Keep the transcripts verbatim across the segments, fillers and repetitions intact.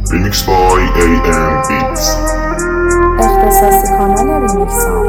Remixed by A M Beats. اختصاصی کانال ریمیکس ها.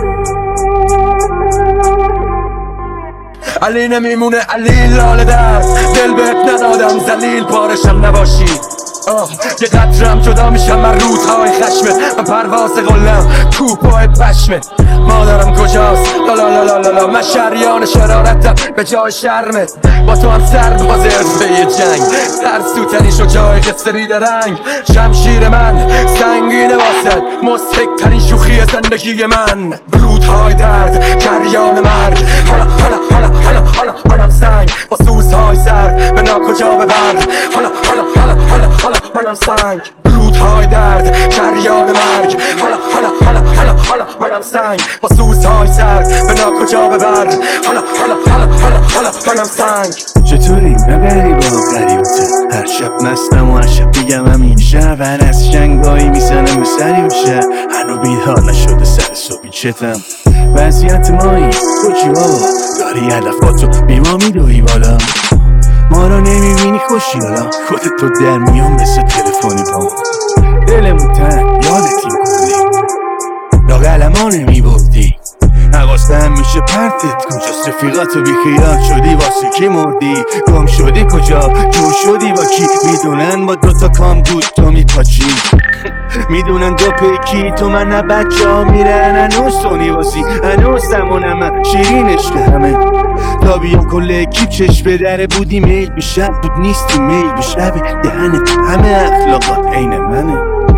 علی نمیمونه علی لاله دست دل بهت ندادم زلیل پارشم نباشی. آه یه قطرم جدا میشم من روزهای خشمه، من پرواز قلم تو پای پشمه. مادرم کجاست لالا لالا لالا، من شریان شرارتم به جای شرمت. با تو هم سرباز حرفه جنگ، ترسوتنی شجاع قصری رنگ. شمشیر من سنگینه واسد، مضحک ترین شوخی زندگی من. برودهای درد جریان مرگ، حالا حالا حالا حالا حالا حالا سنگ با سوزهای سر به ناکجا ببر. حالا حالا حالا حالا حالا حالا سنگ برودهای درد جریان مرگ. حالا حالا حالا حالا حالا حالا سنگ با سوزهای سر به ناکجا ببر. حالا حالا حالا حالا حالا حالا سنگ. چطوری نبری با غریبته؟ هر شب مستم و هر شب دیگم همین شب. هر از شنگایی میزنم به سری بشه، هنو بیدار نشده سر صبحی چتم. وضعیت مایی کجی بابا، داری علفاتو بیما میدوی بالا. ما رو نمیبینی خوشی حالا، خودت تو در میان مثل تلفنی با دلمون تن یادتی کنی، لاغلما نمیبردی. نقاستم میشه پرتت کجاست، رفیقاتو بیخیال شدی واسه کی مردی. گم شدی کجا جور شدی با کی، میدونن با دوتا کام دود تو میپاچی. میدونن دو پیکی تو من نه بچه ها میرن هنوز سونی باسی، هنوز زمانم من شیرین عشق همه. تا بیام کل اکیب چشم به دره بودی میل بیشب بود نیستی میل بیشبه دهنت همه اخلاقات عین منه.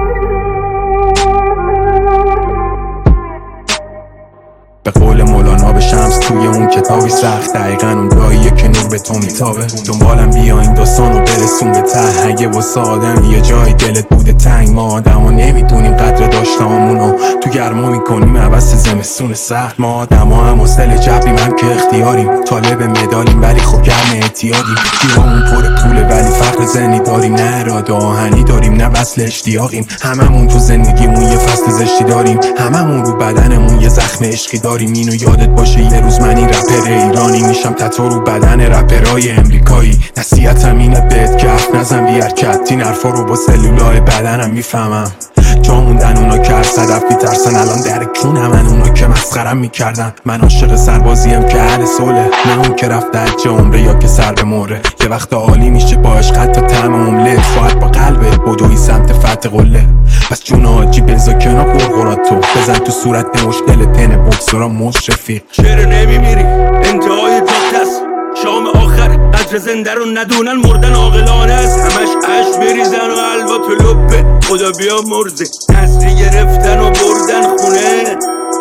به قول مولانا به شمس توی اون کتابی سخت، دقیقا اون جاییه که نور به تو میتابه. دنبالم بیا این داستانو برسون به ته، اگه واسه آدم یه جای دلت بوده تنگ. ما آدما نمیدونیم قدر داشتامونو، تو گرما میکنیم عوض زمستون سخت. ما آدما هم حوصله جبریم هم که اختیاریم، طالب مدالیم ولی خب گرم اعتیادیم. جیبامون پر پوله ولی فقر ذهنی داریم، نه اراده آهنی داریم نه وصل اشتیاقیم. هممون تو زندگیمون یه فصل زشتی داریم، هممون رو بدنمون یه زخم عشقی داریم. اینو یادت باشه یه روز من این رپر ایرانی میشم، تتو رو بدن رپرای امریکایی. نصیحتم اینه بهت که حرف نزن بی حرکت، این حرفا رو با سلولای بدنم میفهمم. جا موندن اونا که هر صدف میترسن، الان در کونه من اونا که مسخرم میکردن. من عاشق سربازیم که اهل صلح، نه اون که رفته حج عمره یا که سر به مهره. یه وقت عالی میشه با عشق حتی طعم املت، فقط با قلبت بدوی سمت فتح قله. پس جون حاجی بنزا کنار قرقراتو، بزن تو صورت مشکل تن بکسورا مشرفی. چرا نمیمیری انتهای جاده است، شام آخر قدر زنده رو ندونن، مردن عاقلانه است. همش عشق بریزن و حلوا تو لپه، خدا بیا مرزه تصری گرفتن و بردن خونه.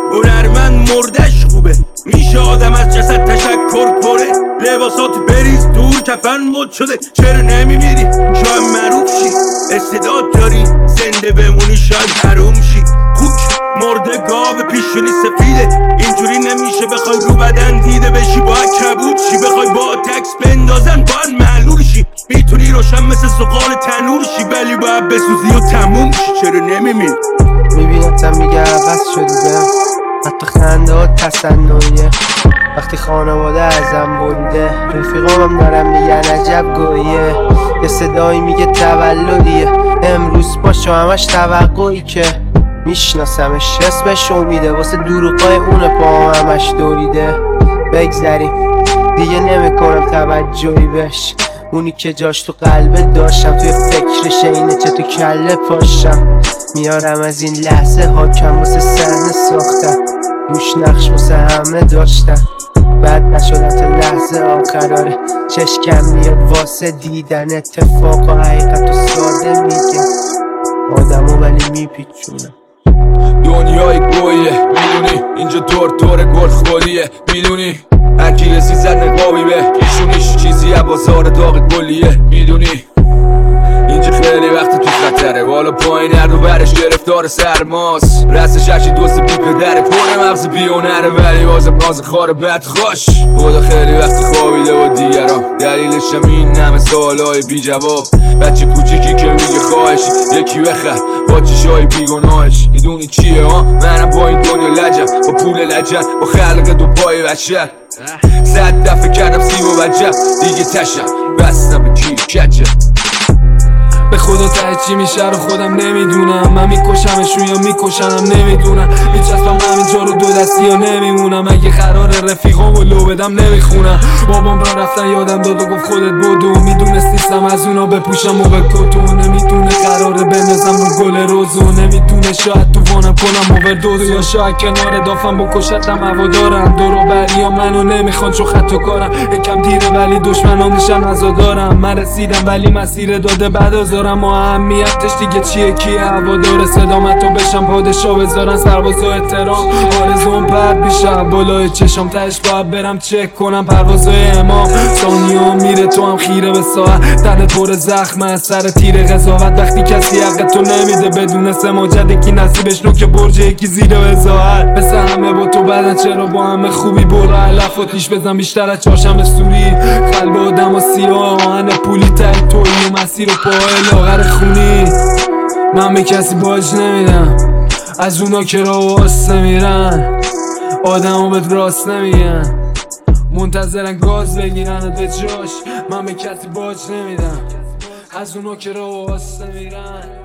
هنرمند مردش خوبه، میشه آدم از جسد تشکر کنه. لباسات بریز دور کفن مد شده. چرا نمیمیری شاید معروف شی، استعداد داری زنده بمونی شاید حروم شی. خوک مرده گاو پیشونی سفیده، اینجوری نمیشه بخوای رو بدن دیده بشی. باید کبود شی بخوای با تکس بندازن، باید معلول شی. میتونی روشن مثل سقال تنور شی، ولی باید بسوزی و تموم شی. چرا نمیمیری؟ میبینتم میگه عوض شدی بهم، حتی خنده ها تصنعیه. وقتی خانواده ازم بریده، رفیقامم دارم میگن عجب گویه. یه صدایی میگه تولدیه، امروز باشو همش توقعی که میشناسمش. اسمش امیده، واسه دروغای اون پا همش دوریده. بگذریم دیگه نمیکنم توجهی بهش، اونی که جاش تو قلبه داشتم توی فکرش اینه چه تو کله پاشم. میارم از این لحظه حاکم واسه صحنه ساختم، روش نقش واسه همه داشتم. بعد نشدم تا لحظه آخراره، چشکم میاد واسه دیدن اتفاق و حقیقت و ساده میگه آدمو ولی میپیچونم. دنیای گویه میدونی، اینجا دور دور گل خوریه میدونی. هرکی یه سی زد نقابی به پیشونیش چیزی بازار داغ گلیه میدونی. اینجا خیلی وقت تو خطره، بالا پایین هر دو برش گرفتار سرماست. رستش هرچی دوست بی پدره، پر مغز بیونره ولی بازم ناز خار بد خوش. خدا خیلی وقت خوابیده و دیگران، دلیلش هم این همه سوالای بی جواب. بچه کوچیکی که میگه خواهش یکی بخر با چشای بیگناهش. میدونی چیه ها؟ منم با این دنیا لجم، با پول لجم، با خلق دو پای بشر. صد دفعه کردم سیب و وجب، دیگه تشم بستم به کیر کچه. به خدا ته چی میشه رو خودم نمیدونم. من میکشمشون یا میکشنم نمیدونم. میچسبم همینجا رو دو دستی یا نمیمونم. اگه قرار رفیقام و لو بدم نمیخونم. بابام را رفتن یادم داد و گفت خودت بدو. میدونست نیستم از اونا بپوشم و به کتو. نمیدونه قراره بندازم رو گل روزو. نمیدونه شاید تو وانم کنم اووردوز، یا شاید کنار دافم بکشتم هوادارم. دورو بریا منو نمیخوان چون خطا کارم. یکم دیره ولی دشمنام میشن عزادارم. من رسیدم ولی مسیر داده بعد ازارم. و اهمیتش دیگه چیه کیه هوادار صدامتو بشم پادشاه بذارن سرباز و احترام. آرزوم پرد بیشه بالای چشم تش باید برم چک کنم پروازای امام. ثانیه میره تو هم خیره به ساعت. تنت پر زخم از سر تیر قضاوت. وقتی کسی حق تو نمیده بدون سماجت یکی نصیبش نوک برج یکی زیر وزاعت. مثل همه با تو بدن چرا با همه خوبی برو علف و تیش بزن بیشتر از چهارشنبه سوری. قلب آدم و سیاه آهن پولی تایی توی مسیر و پای لاغر خونی. من به کسی باج نمیدم از اونا که را واسه میرن. آدمو بهت راست نمیگن منتظرن گاز بگیرن به جاش. من به کسی باج نمیدم از اونا که را واسه میرن.